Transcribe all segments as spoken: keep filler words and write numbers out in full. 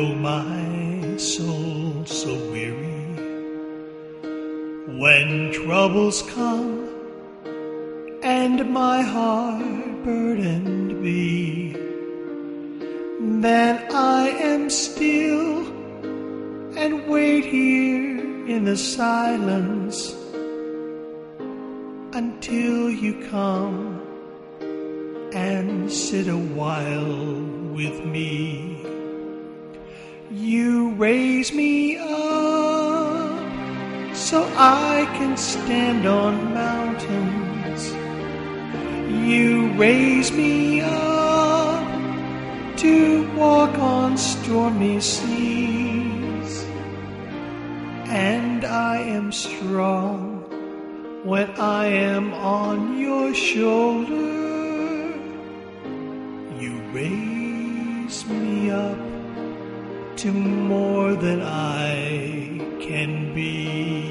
Though my soul's so weary, when troubles come and my heart burdened be, then I am still and wait here in the silence until you come and sit a while with me. You raise me up so I can stand on mountains. You raise me up to walk on stormy seas. And I am strong when I am on your shoulder. You raise me up to more than I can be.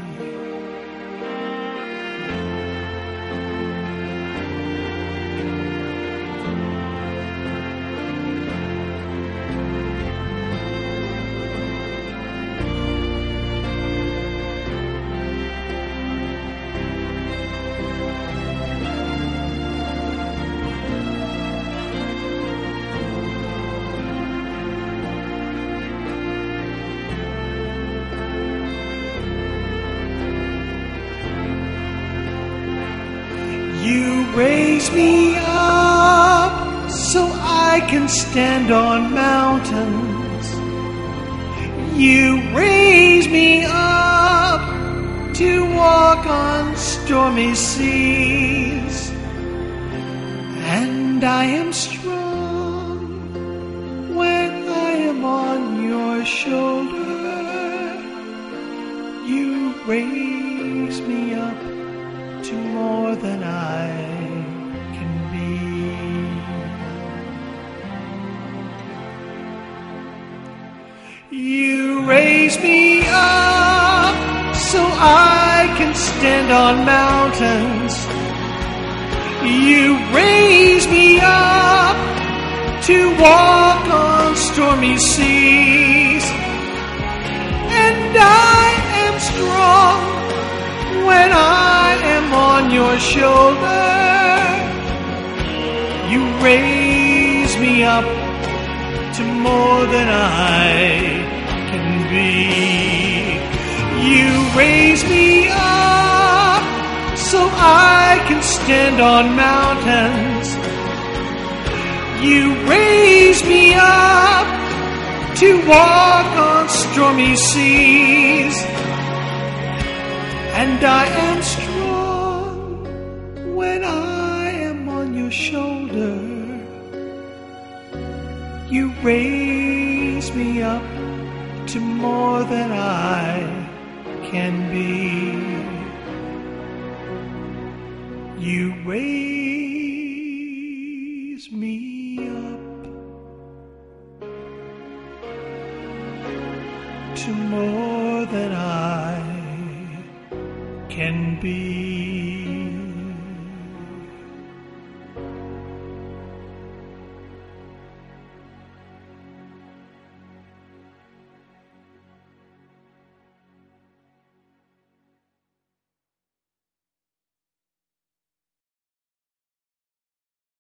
You raise me up so I can stand on mountains. You raise me up to walk on stormy seas. And I am strong when I am on your shoulder. You raise me up to more than I can be. You raise me up so I can stand on mountains. You raise me up to walk on stormy seas. And I am strong when I am on your shoulder. You raise me up to more than I can be. You raise me up so I can stand on mountains. You raise me up to walk on stormy seas. And I am strong when I am on your shoulder. You raise me up to more than I can be. You raise me up to more than I can be.